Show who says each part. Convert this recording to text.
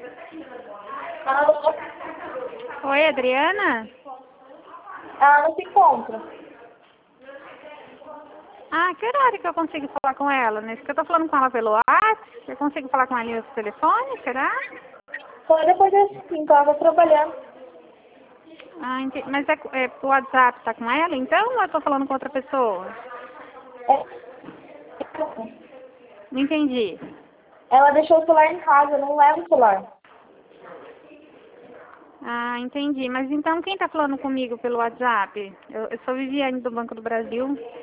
Speaker 1: Alô?
Speaker 2: Oi, Adriana?
Speaker 1: Ela não se encontra.
Speaker 2: Ah, que horário que eu consigo falar com ela? Nesse que eu tô falando com ela pelo WhatsApp? Eu consigo falar com ela no telefone, será?
Speaker 1: Só depois das 5, ela tá trabalhando.
Speaker 2: Ah, entendi. Mas o WhatsApp tá com ela, então? Ou eu tô falando com outra pessoa?
Speaker 1: É.
Speaker 2: Não entendi.
Speaker 1: Ela deixou o celular em casa, não leva o celular.
Speaker 2: Ah, entendi. Mas então quem tá falando comigo pelo WhatsApp? Eu sou Viviane do Banco do Brasil.